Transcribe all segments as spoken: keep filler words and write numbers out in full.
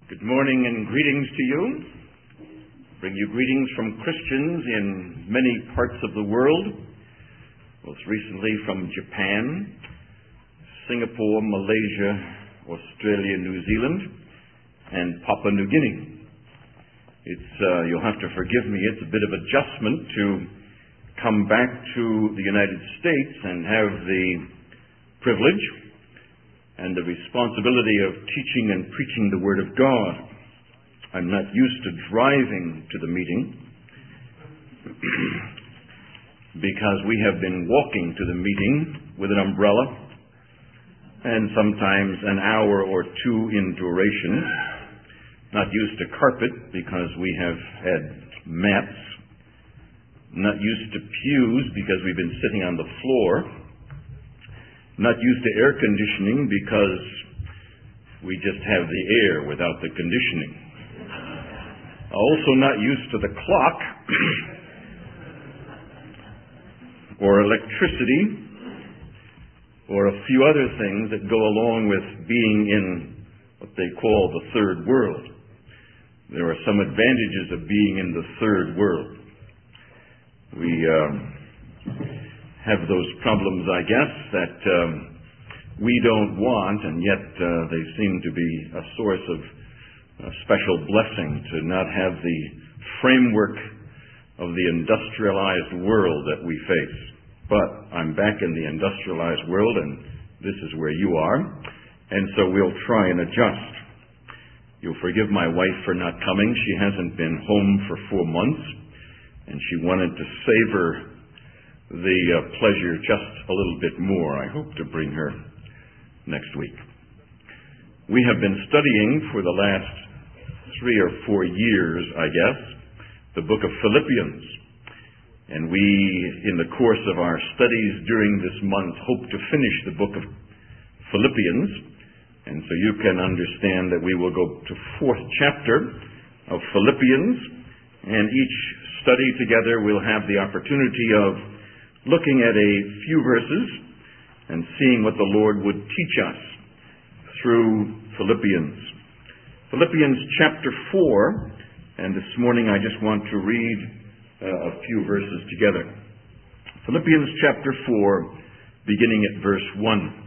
Good morning and greetings to you. Bring you greetings from Christians in many parts of the world, most recently from Japan, Singapore, Malaysia, Australia, New Zealand, and Papua New Guinea. It's, uh, you'll have to forgive me, it's a bit of adjustment to come back to the United States and have the privilege and the responsibility of teaching and preaching the Word of God. I'm not used to driving to the meeting because we have been walking to the meeting with an umbrella and sometimes an hour or two in duration. Not used to carpet because we have had mats. Not used to pews because we've been sitting on the floor. Not used to air conditioning because we just have the air without the conditioning. Also not used to the clock or electricity or a few other things that go along with being in what they call the third world. There are some advantages of being in the third world. We um, have those problems, I guess, that um, we don't want, and yet uh, they seem to be a source of a special blessing to not have the framework of the industrialized world that we face. But I'm back in the industrialized world, and this is where you are, and so we'll try and adjust. You'll forgive my wife for not coming. She hasn't been home for four months, and she wanted to savor the uh, pleasure just a little bit more. I hope to bring her next week. We have been studying for the last three or four years, I guess, the book of Philippians. And we, in the course of our studies during this month, hope to finish the book of Philippians. And so you can understand that we will go to fourth chapter of Philippians. And each study together will have the opportunity of looking at a few verses and seeing what the Lord would teach us through Philippians. Philippians chapter four, and this morning I just want to read uh, a few verses together. Philippians chapter four, beginning at verse one.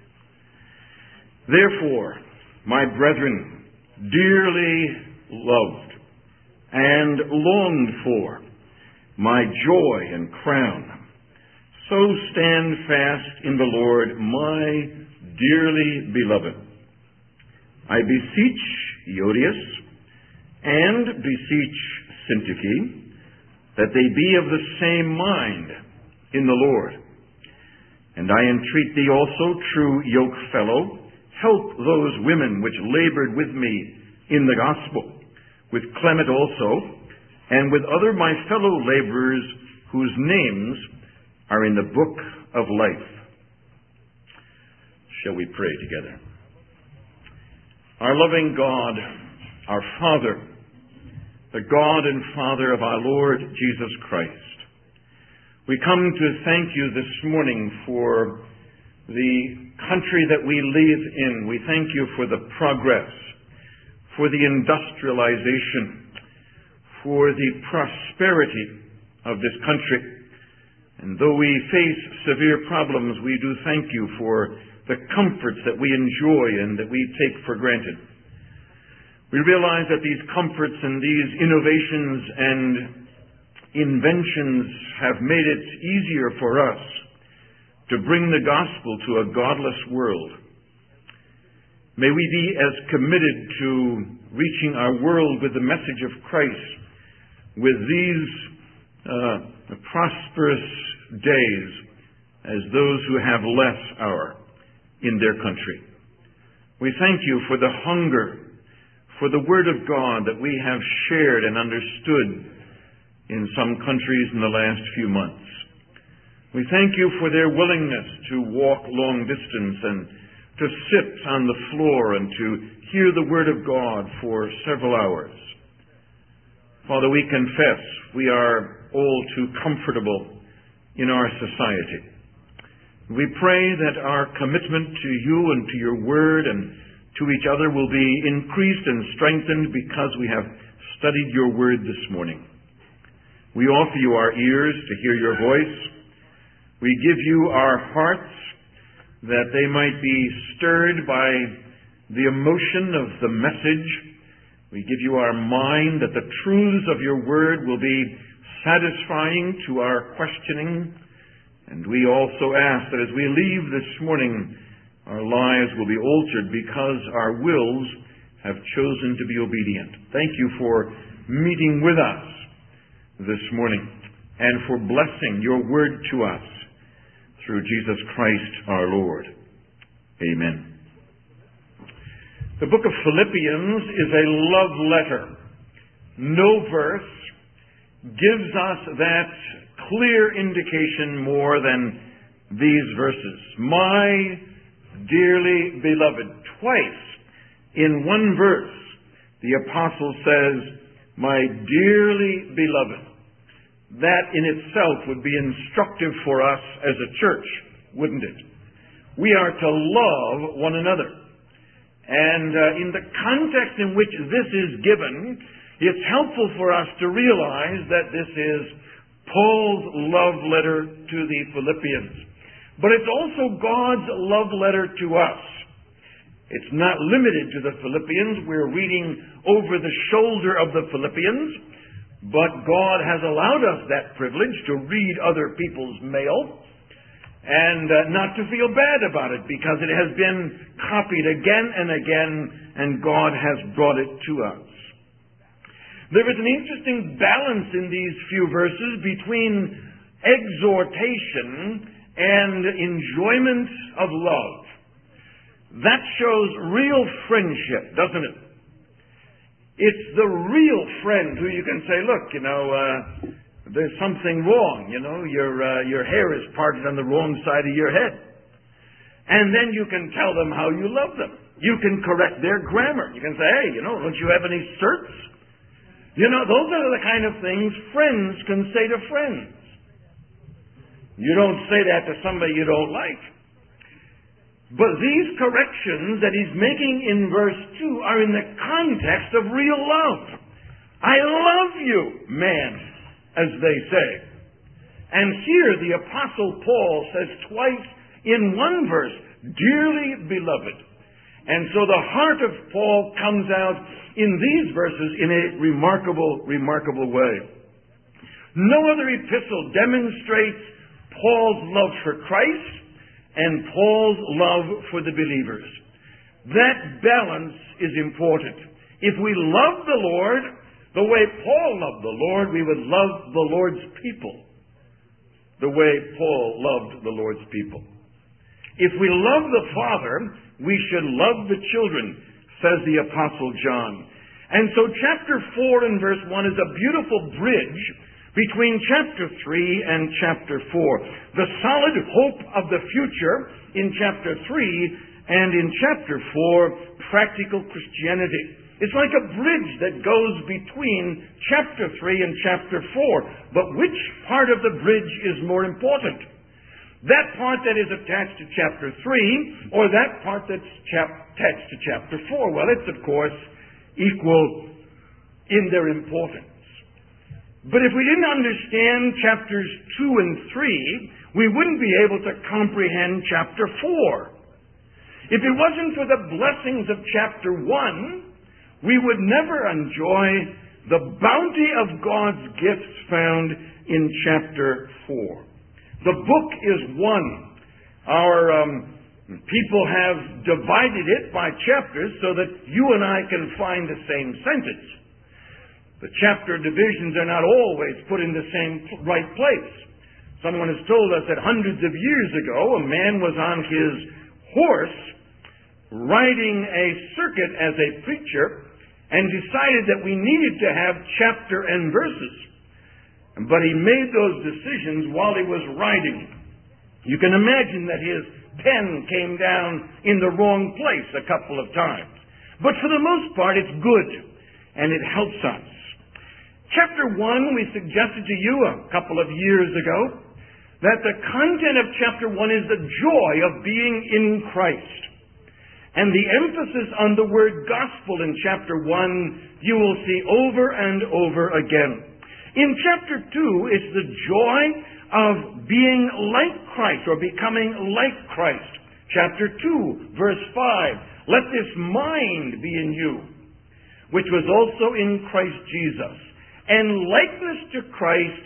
Therefore, my brethren, dearly loved and longed for, my joy and crown, so stand fast in the Lord, my dearly beloved. I beseech Euodias and beseech Syntyche that they be of the same mind in the Lord. And I entreat thee also, true yokefellow, help those women which labored with me in the gospel, with Clement also, and with other my fellow laborers whose names are in the book of life. Shall we pray together? Our loving God, our Father, the God and Father of our Lord Jesus Christ, we come to thank you this morning for the country that we live in. We thank you for the progress, for the industrialization, for the prosperity of this country. And though we face severe problems, we do thank you for the comforts that we enjoy and that we take for granted. We realize that these comforts and these innovations and inventions have made it easier for us to bring the gospel to a godless world. May we be as committed to reaching our world with the message of Christ with these uh, prosperous days as those who have less are in their country. We thank you for the hunger for the Word of God that we have shared and understood in some countries in the last few months. We thank you for their willingness to walk long distance and to sit on the floor and to hear the Word of God for several hours. Father, we confess we are all too comfortable in our society. We pray that our commitment to you and to your word and to each other will be increased and strengthened because we have studied your word this morning. We offer you our ears to hear your voice. We give you our hearts that they might be stirred by the emotion of the message. We give you our mind that the truths of your word will be satisfying to our questioning. And we also ask that as we leave this morning, our lives will be altered because our wills have chosen to be obedient. Thank you for meeting with us this morning and for blessing your word to us through Jesus Christ our Lord. Amen. The book of Philippians is a love letter. No verse gives us that clear indication more than these verses. My dearly beloved. Twice in one verse, the apostle says, my dearly beloved. That in itself would be instructive for us as a church, wouldn't it? We are to love one another. And uh, in the context in which this is given, it's helpful for us to realize that this is Paul's love letter to the Philippians. But it's also God's love letter to us. It's not limited to the Philippians. We're reading over the shoulder of the Philippians. But God has allowed us that privilege to read other people's mail and uh, not to feel bad about it because it has been copied again and again and God has brought it to us. There is an interesting balance in these few verses between exhortation and enjoyment of love. That shows real friendship, doesn't it? It's the real friend who you can say, look, you know, uh, there's something wrong. You know, your uh, your hair is parted on the wrong side of your head. And then you can tell them how you love them. You can correct their grammar. You can say, hey, you know, don't you have any certs? You know, those are the kind of things friends can say to friends. You don't say that to somebody you don't like. But these corrections that he's making in verse two are in the context of real love. I love you, man, as they say. And here the Apostle Paul says twice in one verse, dearly beloved. And so the heart of Paul comes out in these verses in a remarkable, remarkable way. No other epistle demonstrates Paul's love for Christ and Paul's love for the believers. That balance is important. If we love the Lord the way Paul loved the Lord, we would love the Lord's people the way Paul loved the Lord's people. If we love the Father, we should love the children, says the Apostle John. And so chapter four and verse one is a beautiful bridge between chapter three and chapter four. The solid hope of the future in chapter three, and in chapter four, practical Christianity. It's like a bridge that goes between chapter three and chapter four. But which part of the bridge is more important? That part that is attached to chapter three, or that part that's chap- attached to chapter four? Well, it's of course equal in their importance. But if we didn't understand chapters two and three, we wouldn't be able to comprehend chapter four. If it wasn't for the blessings of chapter one, we would never enjoy the bounty of God's gifts found in chapter four. The book is one. Our um, people have divided it by chapters so that you and I can find the same sentence. The chapter divisions are not always put in the same right place. Someone has told us that hundreds of years ago, a man was on his horse riding a circuit as a preacher and decided that we needed to have chapter and verses. But he made those decisions while he was riding. You can imagine that his pen came down in the wrong place a couple of times. But for the most part, it's good, and it helps us. Chapter one, we suggested to you a couple of years ago that the content of chapter one is the joy of being in Christ. And the emphasis on the word gospel in chapter one, you will see over and over again. In chapter two, it's the joy of being like Christ, or becoming like Christ. Chapter two, verse five, let this mind be in you, which was also in Christ Jesus. And likeness to Christ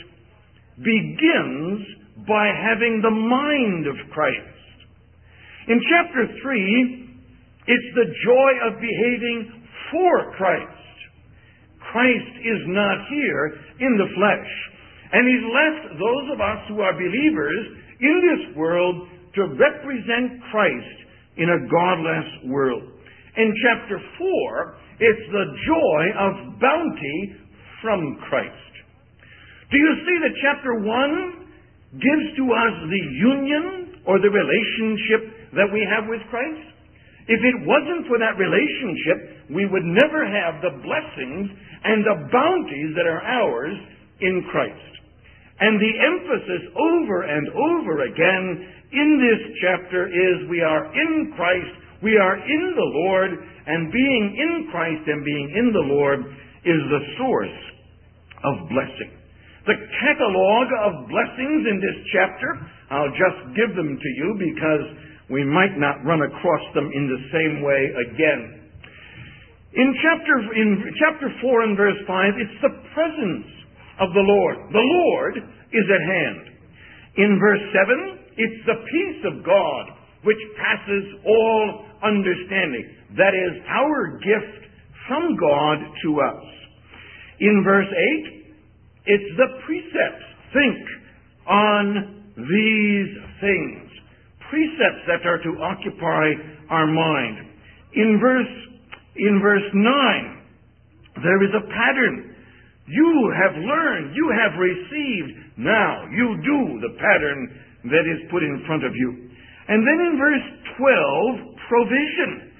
begins by having the mind of Christ. In chapter three, it's the joy of behaving for Christ. Christ is not here in the flesh. And He's left those of us who are believers in this world to represent Christ in a godless world. In chapter four, it's the joy of bounty from Christ. Do you see that chapter one gives to us the union or the relationship that we have with Christ? If it wasn't for that relationship, we would never have the blessings and the bounties that are ours in Christ. And the emphasis over and over again in this chapter is we are in Christ, we are in the Lord, and being in Christ and being in the Lord is the source of blessing. The catalog of blessings in this chapter, I'll just give them to you because we might not run across them in the same way again. In chapter, in chapter four and verse five, it's the presence of the Lord. The Lord is at hand. In verse seven, it's the peace of God which passes all understanding. That is our gift from God to us. In verse eight, it's the precepts. Think on these things. Precepts that are to occupy our mind. In verse, in verse nine, there is a pattern. You have learned, you have received, now you do the pattern that is put in front of you. And then in verse twelve, provision.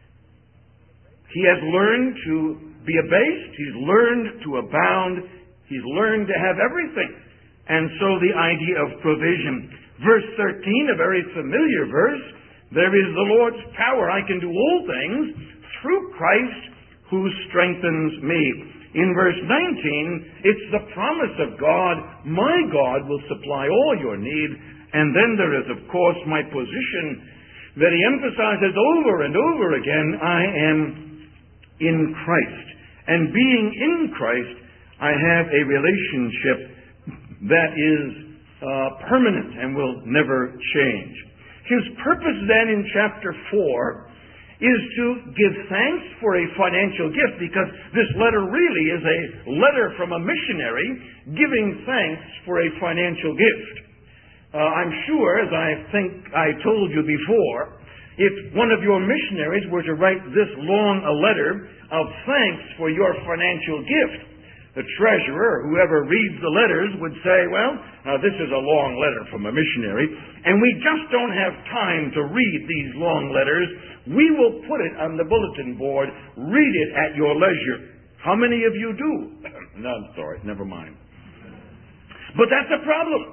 He has learned to be abased, he's learned to abound, he's learned to have everything. And so the idea of provision. Verse thirteen, a very familiar verse. There is the Lord's power. I can do all things through Christ who strengthens me. In verse nineteen, it's the promise of God. My God will supply all your need. And then there is, of course, my position that he emphasizes over and over again. I am in Christ. And being in Christ, I have a relationship that is Uh, permanent and will never change. His purpose then in chapter four is to give thanks for a financial gift, because this letter really is a letter from a missionary giving thanks for a financial gift. Uh, I'm sure, as I think I told you before, if one of your missionaries were to write this long a letter of thanks for your financial gift, the treasurer, whoever reads the letters, would say, well, now this is a long letter from a missionary, and we just don't have time to read these long letters. We will put it on the bulletin board. Read it at your leisure. How many of you do? No, I'm sorry, never mind. But that's a problem.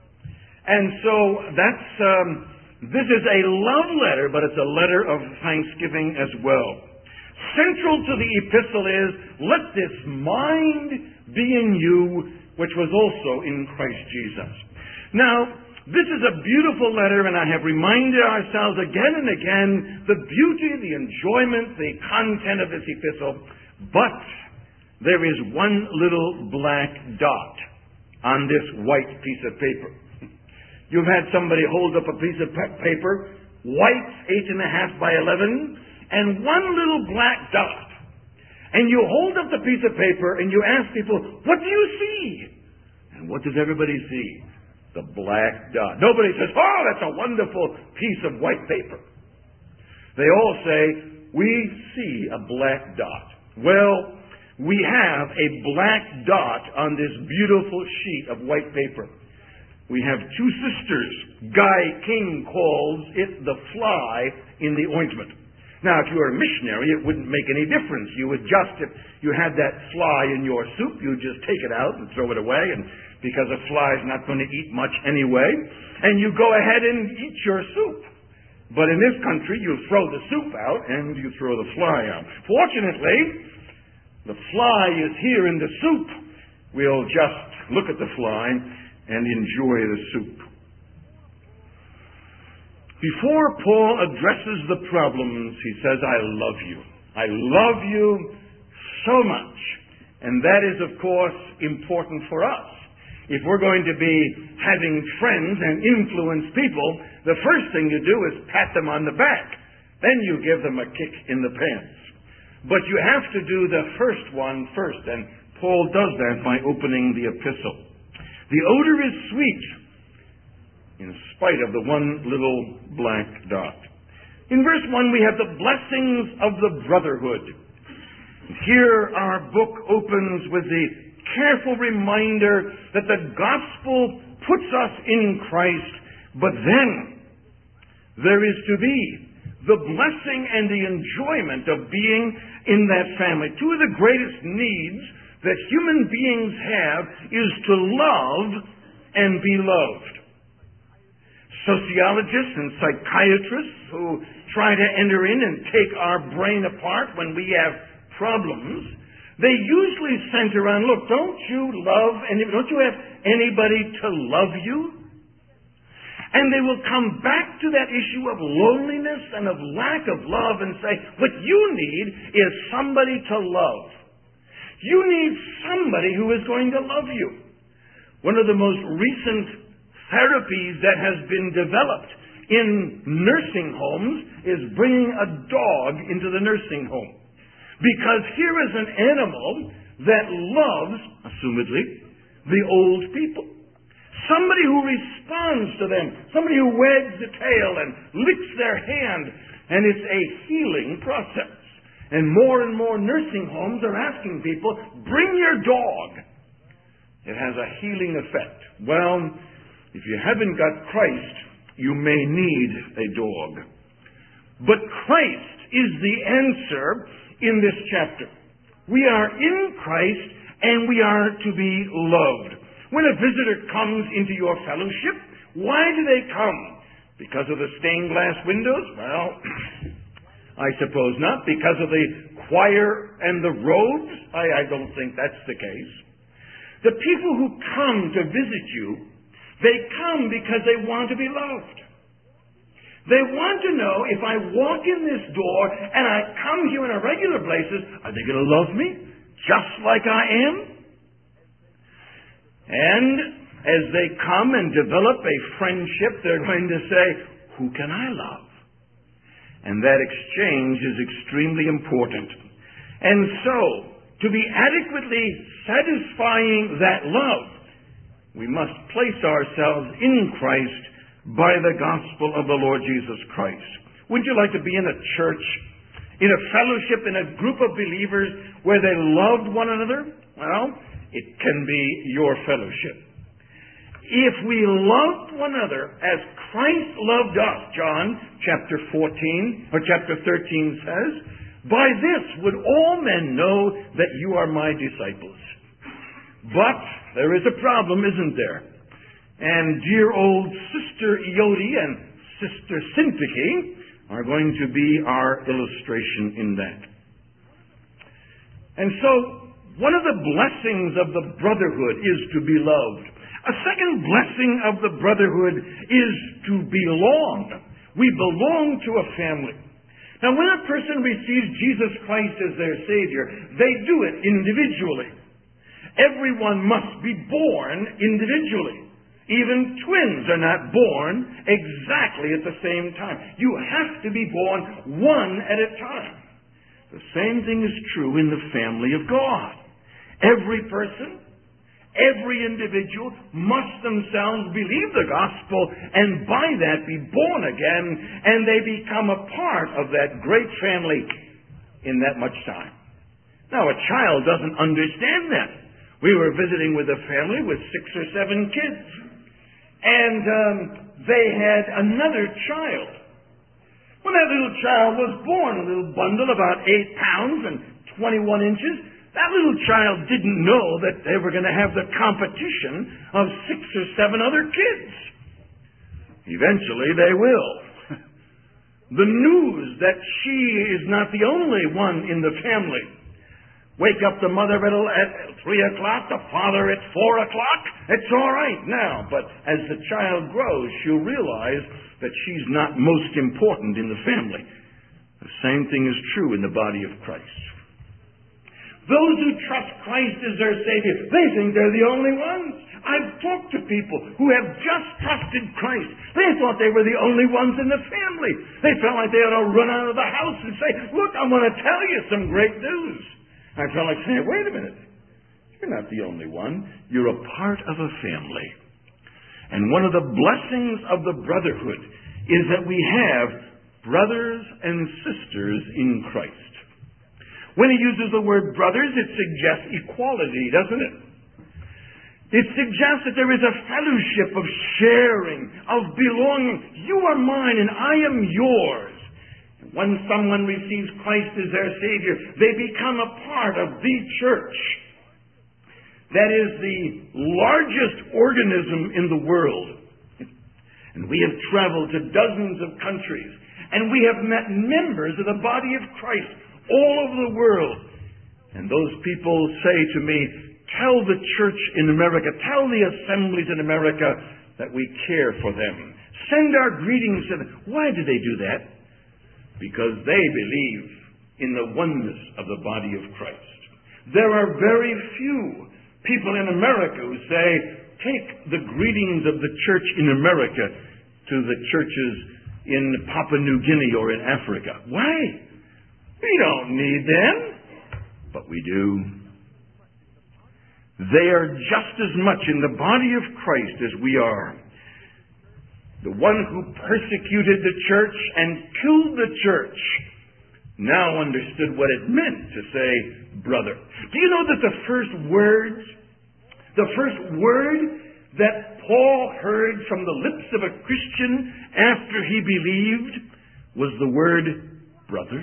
And so that's, um, this is a love letter, but it's a letter of thanksgiving as well. Central to the epistle is, let this mind be in you, which was also in Christ Jesus. Now, this is a beautiful letter, and I have reminded ourselves again and again the beauty, the enjoyment, the content of this epistle. But there is one little black dot on this white piece of paper. You've had somebody hold up a piece of paper, white, eight and a half by eleven, and one little black dot. And you hold up the piece of paper and you ask people, what do you see? And what does everybody see? The black dot. Nobody says, oh, that's a wonderful piece of white paper. They all say, we see a black dot. Well, we have a black dot on this beautiful sheet of white paper. We have two sisters. Guy King calls it the fly in the ointment. Now, if you were a missionary, it wouldn't make any difference. You would just, if you had that fly in your soup, you'd just take it out and throw it away, and because a fly is not going to eat much anyway, and you go ahead and eat your soup. But in this country, you throw the soup out and you throw the fly out. Fortunately, the fly is here in the soup. We'll just look at the fly and enjoy the soup. Before Paul addresses the problems, he says, I love you. I love you so much. And that is, of course, important for us. If we're going to be having friends and influence people, the first thing you do is pat them on the back. Then you give them a kick in the pants. But you have to do the first one first, and Paul does that by opening the epistle. The odor is sweet, in spite of the one little black dot. In verse one, we have the blessings of the brotherhood. Here our book opens with the careful reminder that the gospel puts us in Christ, but then there is to be the blessing and the enjoyment of being in that family. Two of the greatest needs that human beings have is to love and be loved. Sociologists and psychiatrists who try to enter in and take our brain apart when we have problems, they usually center on, look, don't you love, and don't you have anybody to love you? And they will come back to that issue of loneliness and of lack of love and say, what you need is somebody to love. You need somebody who is going to love you. One of the most recent therapies that has been developed in nursing homes is bringing a dog into the nursing home. Because here is an animal that loves, assumedly, the old people. Somebody who responds to them. Somebody who wags the tail and licks their hand. And it's a healing process. And more and more nursing homes are asking people, bring your dog. It has a healing effect. Well, if you haven't got Christ, you may need a dog. But Christ is the answer in this chapter. We are in Christ and we are to be loved. When a visitor comes into your fellowship, why do they come? Because of the stained glass windows? Well, I suppose not. Because of the choir and the robes? I, I don't think that's the case. The people who come to visit you, they come because they want to be loved. They want to know, if I walk in this door and I come here on a regular basis, are they going to love me just like I am? And as they come and develop a friendship, they're going to say, who can I love? And that exchange is extremely important. And so, to be adequately satisfying that love, we must place ourselves in Christ by the gospel of the Lord Jesus Christ. Wouldn't you like to be in a church, in a fellowship, in a group of believers where they loved one another? Well, it can be your fellowship. If we loved one another as Christ loved us, John chapter fourteen, or chapter thirteen says, by this would all men know that you are my disciples. But there is a problem, isn't there? And dear old Sister Iodi and Sister Syntyche are going to be our illustration in that. And so, one of the blessings of the brotherhood is to be loved. A second blessing of the brotherhood is to belong. We belong to a family. Now, when a person receives Jesus Christ as their Savior, they do it individually. Everyone must be born individually. Even twins are not born exactly at the same time. You have to be born one at a time. The same thing is true in the family of God. Every person, every individual must themselves believe the gospel and by that be born again, and they become a part of that great family in that much time. Now, a child doesn't understand that. We were visiting with a family with six or seven kids. And um, they had another child. When that little child was born, a little bundle about eight pounds and twenty-one inches, that little child didn't know that they were going to have the competition of six or seven other kids. Eventually they will. the news that she is not the only one in the family. Wake up the mother at three o'clock, the father at four o'clock. It's all right now, but as the child grows, she'll realize that she's not most important in the family. The same thing is true in the body of Christ. Those who trust Christ as their Savior, they think they're the only ones. I've talked to people who have just trusted Christ. They thought they were the only ones in the family. They felt like they ought to run out of the house and say, look, I want to tell you some great news. I felt like saying, wait a minute. You're not the only one. You're a part of a family. And one of the blessings of the brotherhood is that we have brothers and sisters in Christ. When he uses the word brothers, it suggests equality, doesn't it? It suggests that there is a fellowship of sharing, of belonging. You are mine and I am yours. When someone receives Christ as their Savior, they become a part of the church. That is the largest organism in the world. And we have traveled to dozens of countries, and we have met members of the body of Christ all over the world. And those people say to me, tell the church in America, tell the assemblies in America that we care for them. Send our greetings to them. Why do they do that? Because they believe in the oneness of the body of Christ. There are very few people in America who say, take the greetings of the church in America to the churches in Papua New Guinea or in Africa. Why? We don't need them, but we do. They are just as much in the body of Christ as we are. The one who persecuted the church and killed the church now understood what it meant to say brother. Do you know that the first words, the first word that Paul heard from the lips of a Christian after he believed was the word brother?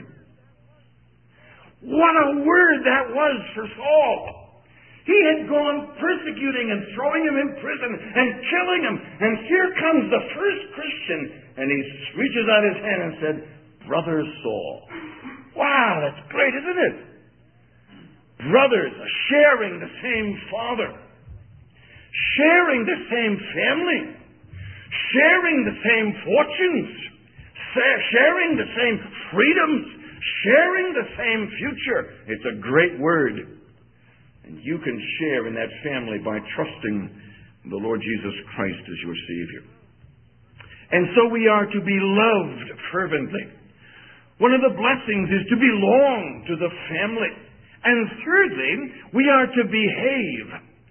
What a word that was for Saul. He had gone persecuting and throwing him in prison and killing him. And here comes the first Christian, and he reaches out his hand and said, Brother Saul. Wow, that's great, isn't it? Brothers sharing the same Father, sharing the same family, sharing the same fortunes, sharing the same freedoms, sharing the same future. It's a great word. And you can share in that family by trusting the Lord Jesus Christ as your Savior. And so we are to be loved fervently. One of the blessings is to belong to the family. And thirdly, we are to behave.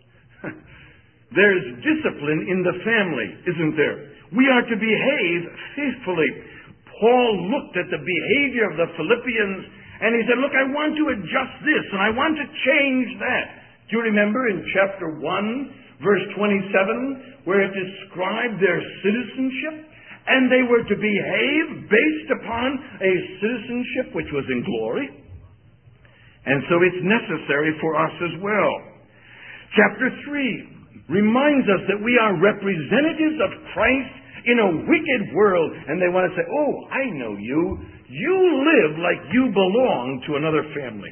There's discipline in the family, isn't there? We are to behave faithfully. Paul looked at the behavior of the Philippians and he said, look, I want to adjust this and I want to change that. Do you remember in chapter one, verse twenty-seven, where it described their citizenship? And they were to behave based upon a citizenship which was in glory. And so it's necessary for us as well. Chapter three reminds us that we are representatives of Christ in a wicked world. And they want to say, oh, I know you. You live like you belong to another family.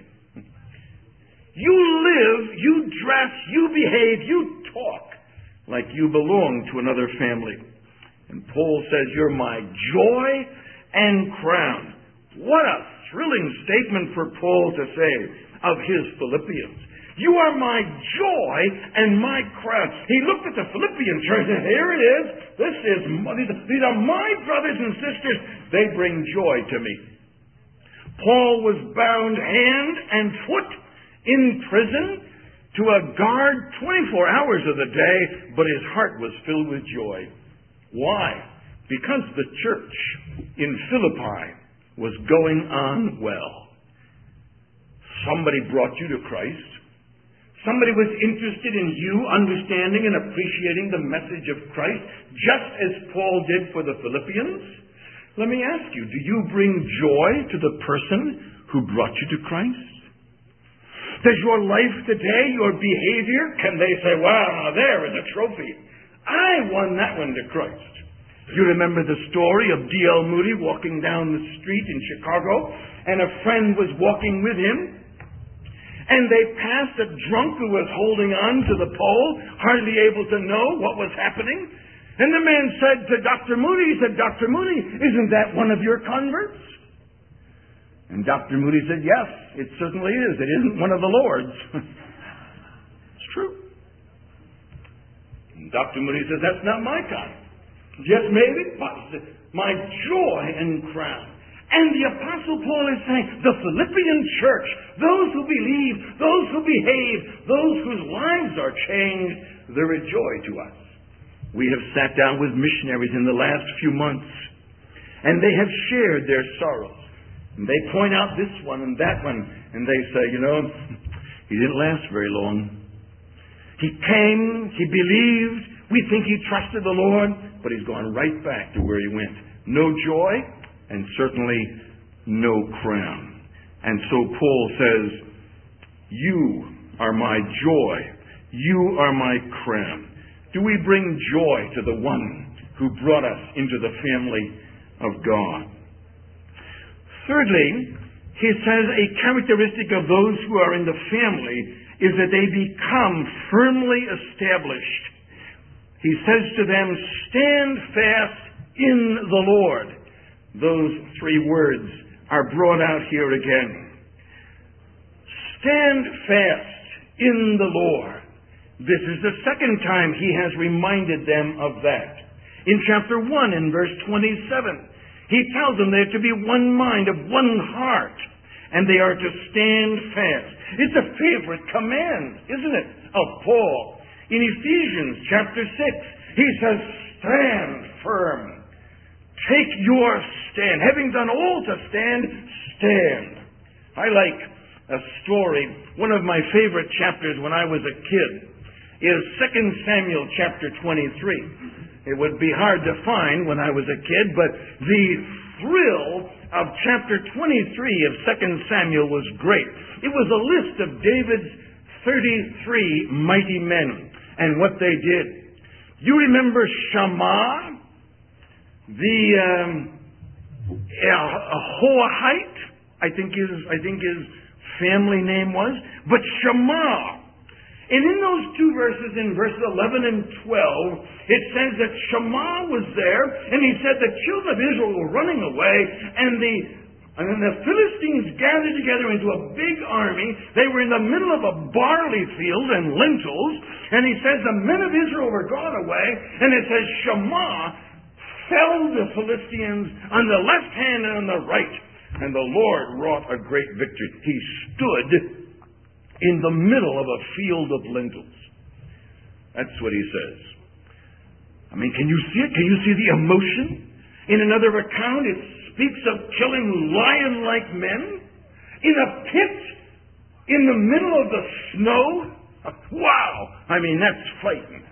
You live, you dress, you behave, you talk like you belong to another family. And Paul says, you're my joy and crown. What a thrilling statement for Paul to say of his Philippians. You are my joy and my crown. He looked at the Philippian church and here it is. This is, these are my brothers and sisters. They bring joy to me. Paul was bound hand and foot in prison to a guard twenty-four hours of the day, but his heart was filled with joy. Why? Because the church in Philippi was going on well. Somebody brought you to Christ. Somebody was interested in you understanding and appreciating the message of Christ, just as Paul did for the Philippians. Let me ask you, do you bring joy to the person who brought you to Christ? Does your life today, your behavior, can they say, wow, now there is a trophy. I won that one to Christ. You remember the story of D L Moody walking down the street in Chicago, and a friend was walking with him, and they passed a drunk who was holding on to the pole, hardly able to know what was happening. And the man said to Doctor Moody, he said, "Doctor Moody, isn't that one of your converts?" And Doctor Moody said, "Yes, it certainly is. It isn't one of the Lord's." It's true. And Doctor Moody says, "That's not my kind. Yes, maybe, but my joy and crown." And the Apostle Paul is saying, the Philippian church, those who believe, those who behave, those whose lives are changed, they're a joy to us. We have sat down with missionaries in the last few months, and they have shared their sorrows. And they point out this one and that one, and they say, you know, he didn't last very long. He came, he believed, we think he trusted the Lord, but he's gone right back to where he went. No joy, and certainly no crown. And so Paul says, you are my joy. You are my crown. Do we bring joy to the one who brought us into the family of God? Thirdly, he says a characteristic of those who are in the family is that they become firmly established. He says to them, stand fast in the Lord. Those three words are brought out here again. Stand fast in the Lord. This is the second time he has reminded them of that. In chapter one, in verse twenty-seven, he tells them they're to be one mind, of one heart, and they are to stand fast. It's a favorite command, isn't it, of Paul. In Ephesians chapter six, he says, stand firm. Take your stand. Having done all to stand, stand. I like a story. One of my favorite chapters when I was a kid is Second Samuel chapter twenty-three. It would be hard to find when I was a kid, but the thrill of chapter twenty-three of Second Samuel was great. It was a list of David's thirty-three mighty men and what they did. You remember Shammah, the um, Ahoahite, I think his I think his family name was, but Shammah. And in those two verses, in verses eleven and twelve, it says that Shammah was there, and he said the children of Israel were running away, and the and then the Philistines gathered together into a big army. They were in the middle of a barley field and lentils, and he says the men of Israel were gone away, and it says Shammah felled the Philistines on the left hand and on the right, and the Lord wrought a great victory. He stood in the middle of a field of lentils. That's what he says. I mean, can you see it? Can you see the emotion? In another account, it speaks of killing lion-like men in a pit in the middle of the snow. Wow! I mean, that's fighting.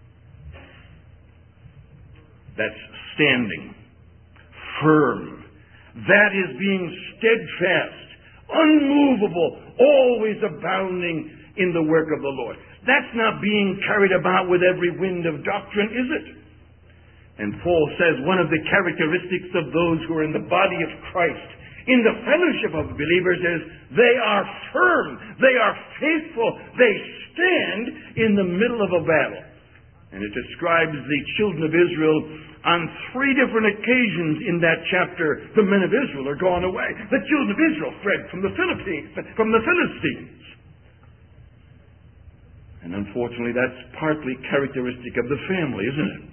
That's standing firm. That is being steadfast, unmovable, always abounding in the work of the Lord. That's not being carried about with every wind of doctrine, is it? And Paul says one of the characteristics of those who are in the body of Christ, in the fellowship of believers, is they are firm, they are faithful, they stand in the middle of a battle. And it describes the children of Israel on three different occasions in that chapter. The men of Israel are gone away. The children of Israel fled from the Philippines, from the Philistines. And unfortunately, that's partly characteristic of the family, isn't it?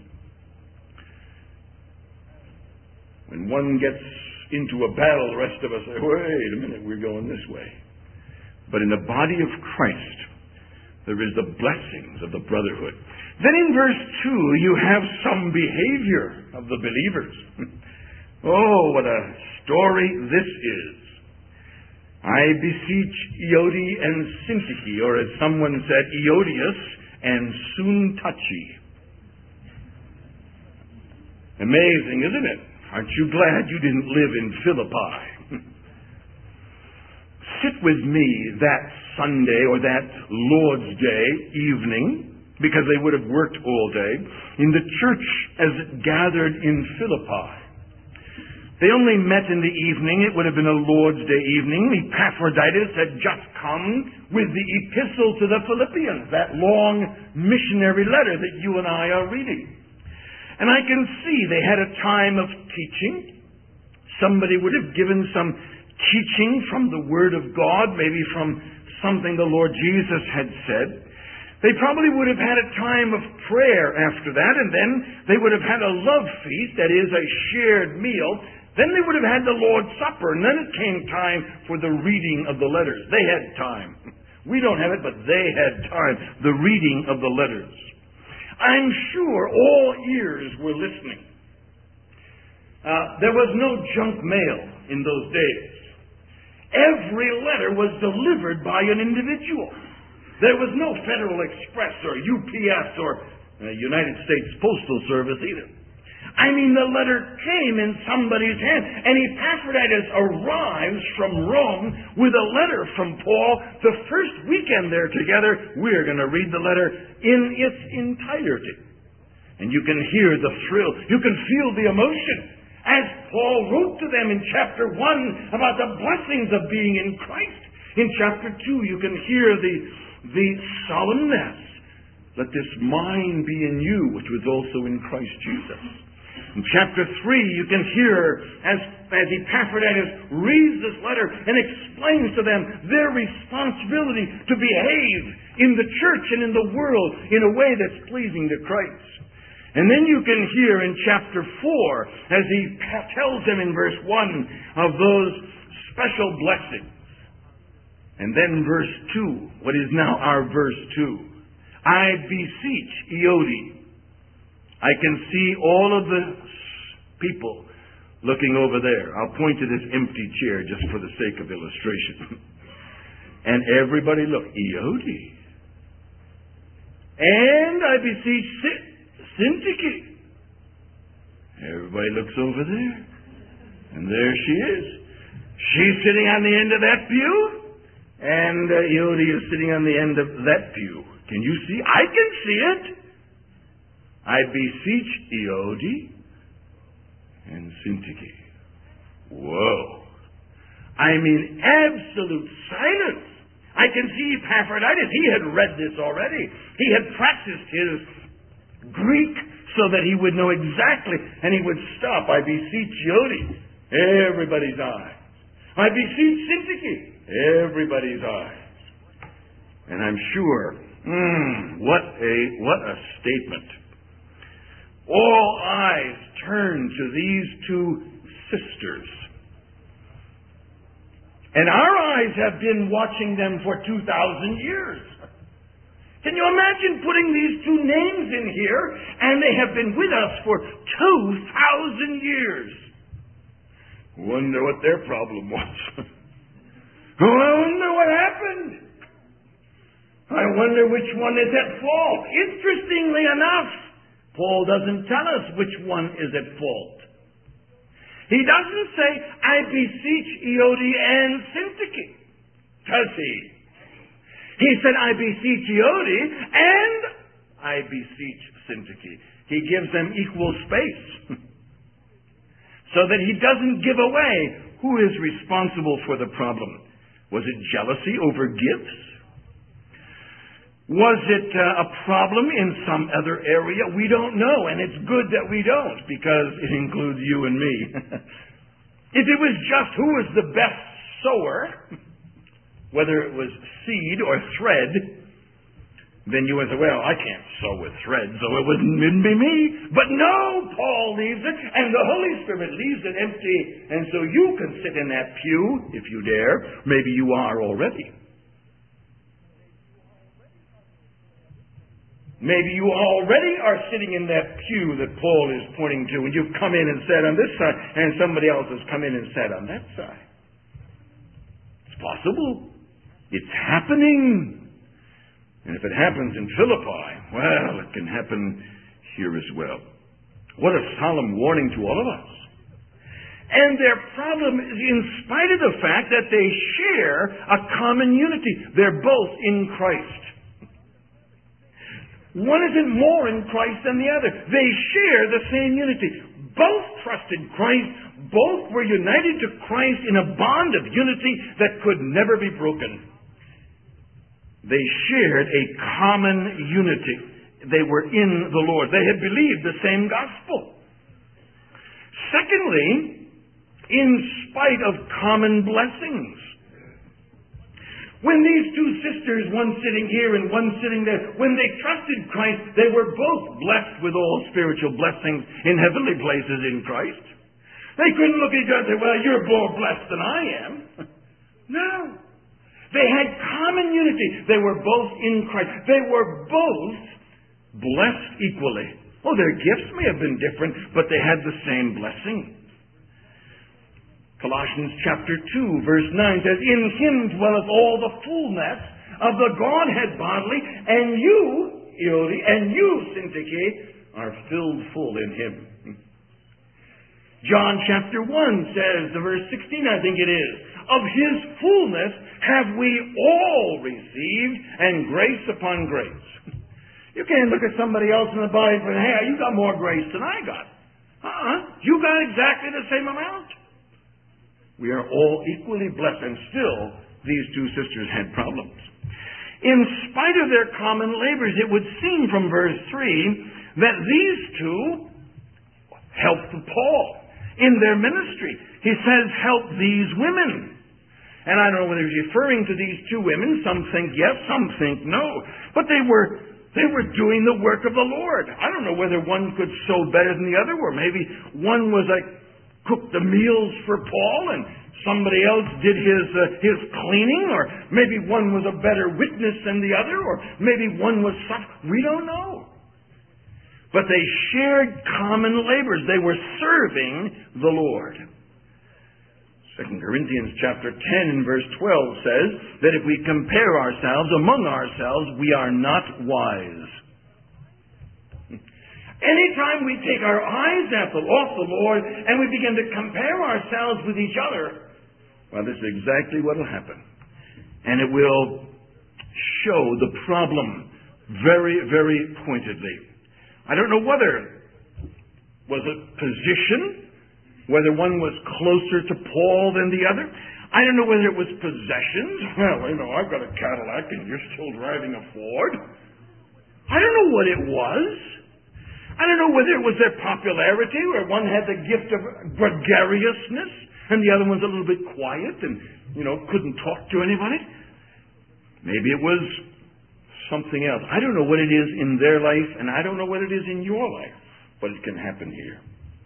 When one gets into a battle, the rest of us say, wait a minute, we're going this way. But in the body of Christ, there is the blessings of the brotherhood. Then in verse two, you have some behavior of the believers. Oh, what a story this is. I beseech Eodi and Syntyche, or as someone said, Eodius and Syntyche. Amazing, isn't it? Aren't you glad you didn't live in Philippi? Sit with me that Sunday or that Lord's Day evening because they would have worked all day, in the church as it gathered in Philippi. They only met in the evening. It would have been a Lord's Day evening. Epaphroditus had just come with the epistle to the Philippians, that long missionary letter that you and I are reading. And I can see they had a time of teaching. Somebody would have given some teaching from the Word of God, maybe from something the Lord Jesus had said. They probably would have had a time of prayer after that, and then they would have had a love feast, that is, a shared meal. Then they would have had the Lord's Supper, and then it came time for the reading of the letters. They had time. We don't have it, but they had time. The reading of the letters. I'm sure all ears were listening. Uh, there was no junk mail in those days. Every letter was delivered by an individual. There was no Federal Express or U P S or uh, United States Postal Service either. I mean, the letter came in somebody's hand, and Epaphroditus arrives from Rome with a letter from Paul. The first weekend they're together, we're going to read the letter in its entirety. And you can hear the thrill. You can feel the emotion as Paul wrote to them in chapter one about the blessings of being in Christ. In chapter two, you can hear the, the solemnness. Let this mind be in you, which was also in Christ Jesus. In chapter three, you can hear as, as Epaphroditus reads this letter and explains to them their responsibility to behave in the church and in the world in a way that's pleasing to Christ. And then you can hear in chapter four, as he tells them in verse one of those special blessings. And then verse two, what is now our verse two. I beseech Euodia. I can see all of the people looking over there. I'll point to this empty chair just for the sake of illustration. And everybody look, Euodia. And I beseech Syntyche. Everybody looks over there. And there she is. She's sitting on the end of that pew. And uh, Euodia is sitting on the end of that pew. Can you see? I can see it. I beseech Euodia and Syntyche. Whoa. I mean, absolute silence. I can see Epaphroditus. He had read this already. He had practiced his Greek so that he would know exactly, and he would stop. I beseech Euodia. Everybody's eyes. I beseech Syntyche. Everybody's eyes. And I'm sure, mm, what a what a statement. All eyes turn to these two sisters. And our eyes have been watching them for two thousand years. Can you imagine putting these two names in here, and they have been with us for two thousand years? Wonder what their problem was. Oh, I wonder what happened. I wonder which one is at fault. Interestingly enough, Paul doesn't tell us which one is at fault. He doesn't say, I beseech Euodia and Syntyche. Does he? He said, I beseech Euodia and I beseech Syntyche. He gives them equal space so that he doesn't give away who is responsible for the problem. Was it jealousy over gifts? Was it uh, a problem in some other area? We don't know, and it's good that we don't, because it includes you and me. If it was just who was the best sower, whether it was seed or thread, then you would say, well, I can't sow with thread, so it wouldn't be me. But no, Paul leaves it, and the Holy Spirit leaves it empty, and so you can sit in that pew, if you dare. Maybe you are already. Maybe you already are sitting in that pew that Paul is pointing to, and you've come in and sat on this side, and somebody else has come in and sat on that side. It's possible. It's happening. And if it happens in Philippi, well, it can happen here as well. What a solemn warning to all of us. And their problem is, in spite of the fact that they share a common unity, they're both in Christ. One isn't more in Christ than the other. They share the same unity. Both trusted Christ. Both were united to Christ in a bond of unity that could never be broken. They shared a common unity. They were in the Lord. They had believed the same gospel. Secondly, in spite of common blessings. When these two sisters, one sitting here and one sitting there, when they trusted Christ, they were both blessed with all spiritual blessings in heavenly places in Christ. They couldn't look at each other and say, well, you're more blessed than I am. No. They had common unity. They were both in Christ. They were both blessed equally. Oh, their gifts may have been different, but they had the same blessing. Colossians chapter two, verse nine says, in him dwelleth all the fullness of the Godhead bodily, and you, Eodi, and you, Syntyche, are filled full in him. John chapter one says, the verse sixteen, I think it is, of his fullness have we all received, and grace upon grace. You can't look at somebody else in the body and say, hey, you got more grace than I got. Uh-uh. You got exactly the same amount. We are all equally blessed, and still these two sisters had problems. In spite of their common labors, it would seem from verse three that these two helped Paul in their ministry. He says, help these women. And I don't know whether he's referring to these two women. Some think yes, some think no. But they were they were doing the work of the Lord. I don't know whether one could sew better than the other, or maybe one was like cooked the meals for Paul and somebody else did his uh, his cleaning, or maybe one was a better witness than the other, or maybe one was some, we don't know. But they shared common labors. They were serving the Lord. Second Corinthians chapter ten and verse twelve says that if we compare ourselves among ourselves, we are not wise. Anytime we take our eyes off the Lord and we begin to compare ourselves with each other, well, this is exactly what will happen. And it will show the problem very, very pointedly. I don't know whether was it position, whether one was closer to Paul than the other. I don't know whether it was possessions. Well, you know, I've got a Cadillac and you're still driving a Ford. I don't know what it was. I don't know whether it was their popularity, where one had the gift of gregariousness and the other one's a little bit quiet and, you know, couldn't talk to anybody. Maybe it was something else. I don't know what it is in their life, and I don't know what it is in your life, but it can happen here.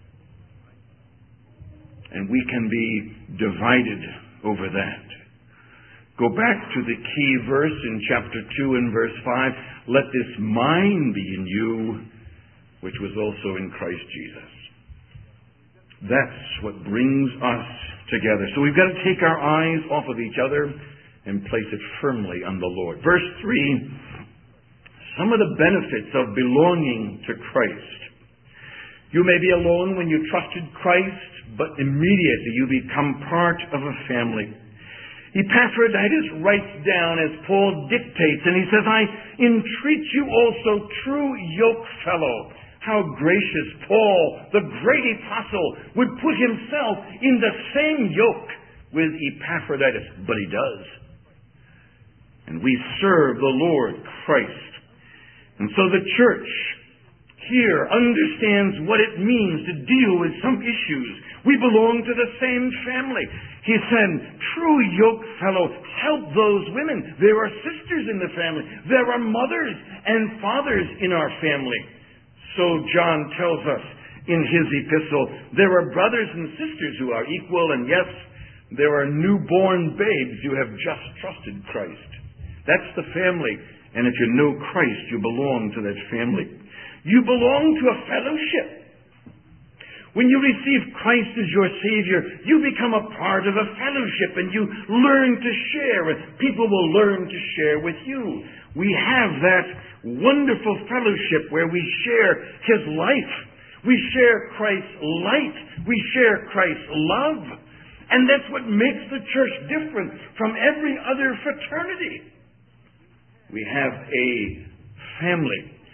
And we can be divided over that. Go back to the key verse in chapter two and verse five. Let this mind be in you, which was also in Christ Jesus. That's what brings us together. So we've got to take our eyes off of each other and place it firmly on the Lord. Verse three, some of the benefits of belonging to Christ. You may be alone when you trusted Christ, but immediately you become part of a family. Epaphroditus writes down as Paul dictates, and he says, I entreat you also, true yoke fellow. How gracious Paul, the great apostle, would put himself in the same yoke with Epaphroditus, but he does. And we serve the Lord Christ. And so the church here understands what it means to deal with some issues. We belong to the same family. He said, true yoke fellow, help those women. There are sisters in the family. There are mothers and fathers in our family. So John tells us in his epistle, there are brothers and sisters who are equal, and yes, there are newborn babes who have just trusted Christ. That's the family. And if you know Christ, you belong to that family. You belong to a fellowship. When you receive Christ as your Savior, you become a part of a fellowship and you learn to share, and people will learn to share with you. We have that wonderful fellowship where we share His life. We share Christ's light. We share Christ's love. And that's what makes the church different from every other fraternity. We have a family.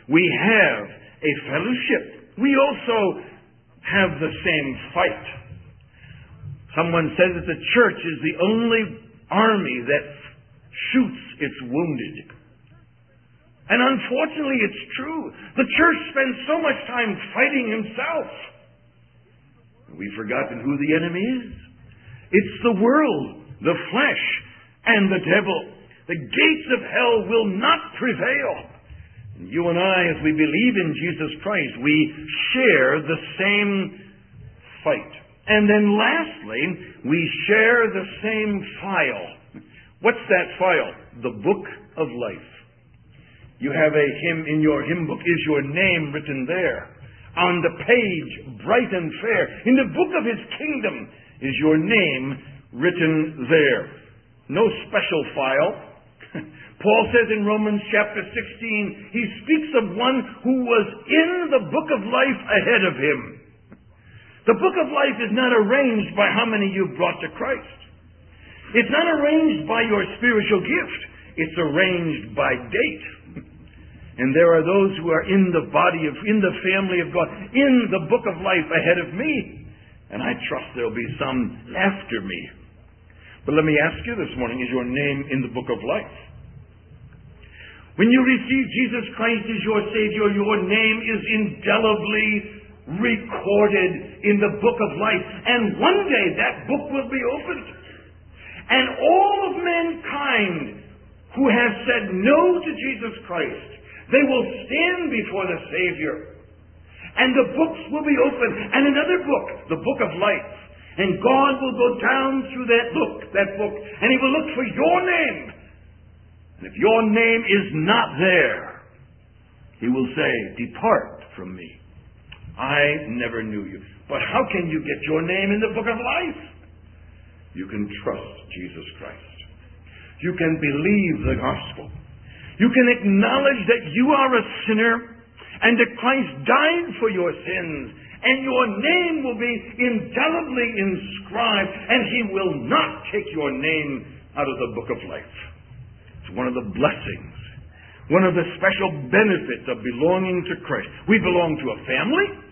We have a fellowship. We also have the same fight. Someone says that the church is the only army that shoots its wounded. And unfortunately, it's true. The church spends so much time fighting himself. We've forgotten who the enemy is. It's the world, the flesh, and the devil. The gates of hell will not prevail. And you and I, as we believe in Jesus Christ, we share the same fight. And then lastly, we share the same file. What's that file? The book of life. You have a hymn in your hymn book. Is your name written there? On the page, bright and fair. In the book of his kingdom is your name written there. No special file. Paul says in Romans chapter sixteen, he speaks of one who was in the book of life ahead of him. The book of life is not arranged by how many you've brought to Christ. It's not arranged by your spiritual gift. It's arranged by date. And there are those who are in the body of, in the family of God, in the book of life ahead of me. And I trust there'll be some after me. But let me ask you this morning, is your name in the book of life? When you receive Jesus Christ as your Savior, your name is indelibly recorded in the book of life. And one day that book will be opened. And all of mankind who have said no to Jesus Christ, they will stand before the Savior. And the books will be opened. And another book, the book of life. And God will go down through that book, that book, and He will look for your name. And if your name is not there, He will say, "Depart from me. I never knew you." But how can you get your name in the book of life? You can trust Jesus Christ. You can believe the gospel. You can acknowledge that you are a sinner and that Christ died for your sins, and your name will be indelibly inscribed, and He will not take your name out of the book of life. It's one of the blessings, one of the special benefits of belonging to Christ. We belong to a family.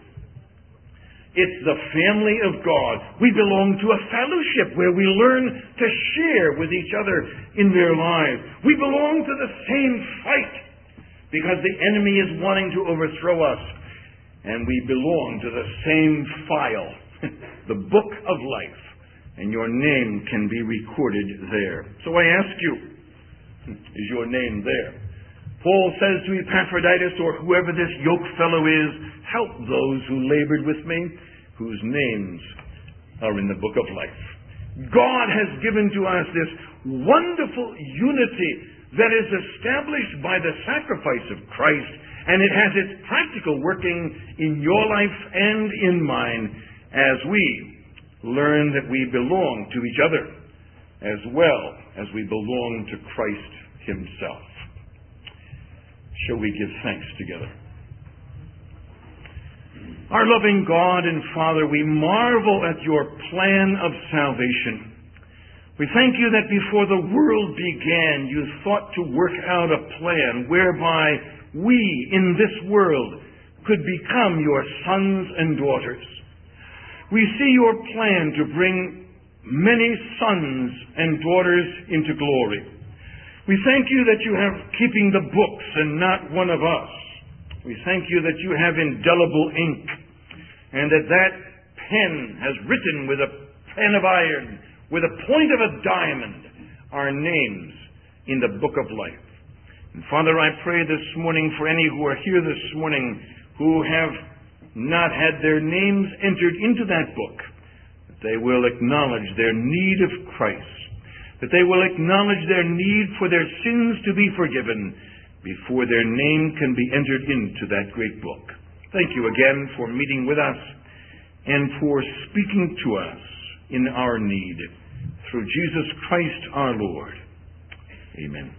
It's the family of God. We belong to a fellowship where we learn to share with each other in their lives. We belong to the same fight because the enemy is wanting to overthrow us. And we belong to the same file, the book of life. And your name can be recorded there. So I ask you, is your name there? Paul says to Epaphroditus, or whoever this yoke fellow is, help those who labored with me, whose names are in the book of life. God has given to us this wonderful unity that is established by the sacrifice of Christ, and it has its practical working in your life and in mine as we learn that we belong to each other as well as we belong to Christ Himself. Shall we give thanks together? Our loving God and Father, we marvel at your plan of salvation. We thank you that before the world began, you thought to work out a plan whereby we in this world could become your sons and daughters. We see your plan to bring many sons and daughters into glory. We thank you that you have keeping the books and not one of us. We thank you that you have indelible ink, and that that pen has written with a pen of iron, with a point of a diamond, our names in the book of life. And Father, I pray this morning for any who are here this morning who have not had their names entered into that book, that they will acknowledge their need of Christ, that they will acknowledge their need for their sins to be forgiven before their name can be entered into that great book. Thank you again for meeting with us and for speaking to us in our need. Through Jesus Christ our Lord. Amen.